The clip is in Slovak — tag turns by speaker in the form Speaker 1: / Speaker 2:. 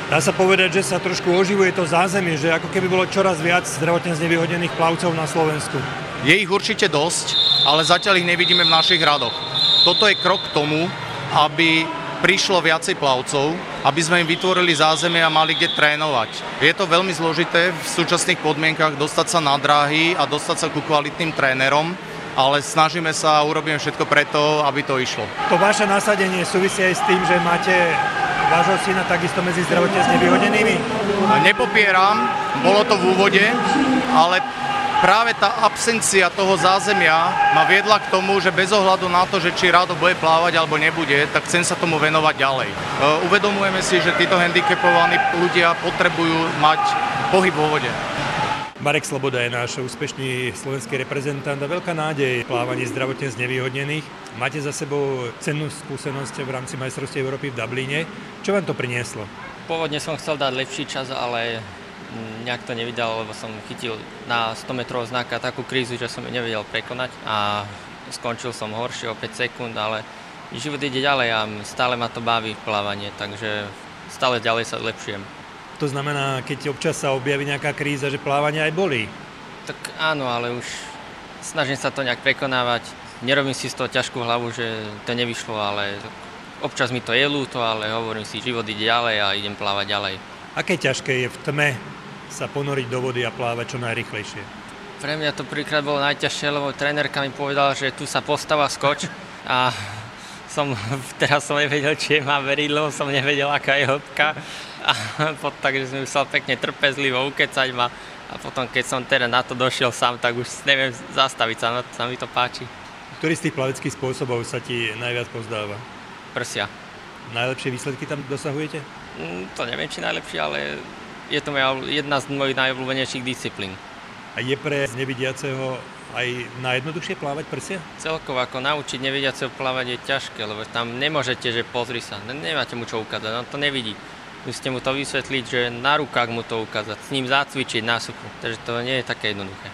Speaker 1: Dá sa povedať, že sa trošku oživuje to zázemie, že ako keby bolo čoraz viac zdravotne znevýhodnených plavcov na Slovensku.
Speaker 2: Je ich určite dosť, ale zatiaľ ich nevidíme v našich radoch. Toto je krok k tomu, aby prišlo viacej plavcov, aby sme im vytvorili zázemie a mali kde trénovať. Je to veľmi zložité v súčasných podmienkach dostať sa na dráhy a dostať sa ku kvalitným trénerom, ale snažíme sa a urobíme všetko preto, aby to išlo.
Speaker 1: To vaše nasadenie súvisí aj s tým, že máte vášho syna takisto medzi zdravotne znevýhodnenými?
Speaker 2: Nepopieram, bolo to v úvode, ale práve tá absencia toho zázemia ma viedla k tomu, že bez ohľadu na to, že či Rado bude plávať alebo nebude, tak chcem sa tomu venovať ďalej. Uvedomujeme si, že títo handicapovaní ľudia potrebujú mať pohyb vo vode.
Speaker 1: Marek Sloboda je náš úspešný slovenský reprezentant a veľká nádej v plávaní zdravotne znevýhodnených. Máte za sebou cennú skúsenosť v rámci majstrovstiev Európy v Dubline. Čo vám to prinieslo?
Speaker 3: Pôvodne som chcel dať lepší čas, ale nejak to nevydal, lebo som chytil na 100 metrov znaka takú krízu, že som ju nevedel prekonať a skončil som horšie o 5 sekúnd, ale život ide ďalej a stále ma to baví v plávanie, takže stále ďalej sa lepšujem.
Speaker 1: To znamená, keď občas sa objaví nejaká kríza, že plávanie aj bolí?
Speaker 3: Tak áno, ale už snažím sa to nejak prekonávať. Nerobím si z toho ťažkú hlavu, že to nevyšlo, ale občas mi to je ľúto, ale hovorím si, život ide ďalej a idem plávať ďalej.
Speaker 1: Aké ťažké je v tme sa ponoriť do vody a plávať čo najrýchlejšie?
Speaker 3: Pre mňa to prvýkrát bolo najťažšie, lebo trénerka mi povedala, že tu sa postava skoč a teraz som nevedel, či mám veriť, lebo som nevedel, aká je hĺbka. Takže som musel pekne trpezlivo ukecať ma a potom, keď som teda na to došiel sám, tak už neviem zastaviť sa mi to páči.
Speaker 1: Ktorý z tých plaveckých spôsobov sa ti najviac pozdáva?
Speaker 3: Prsia.
Speaker 1: Najlepšie výsledky tam dosahujete?
Speaker 3: To neviem, či najlepšie, ale je to jedna z mojich najobľúbenejších disciplín.
Speaker 1: A je pre nevidiaceho aj najjednoduchšie plávať prsia?
Speaker 3: Celkovo ako naučiť nevidiaceho plávať je ťažké, lebo tam nemôžete, že pozri sa, nemáte mu čo ukázať, on to nevidí. Musíte mu to vysvetliť, že na rukách mu to ukázať, s ním zacvičiť na suchu, takže to nie je také jednoduché.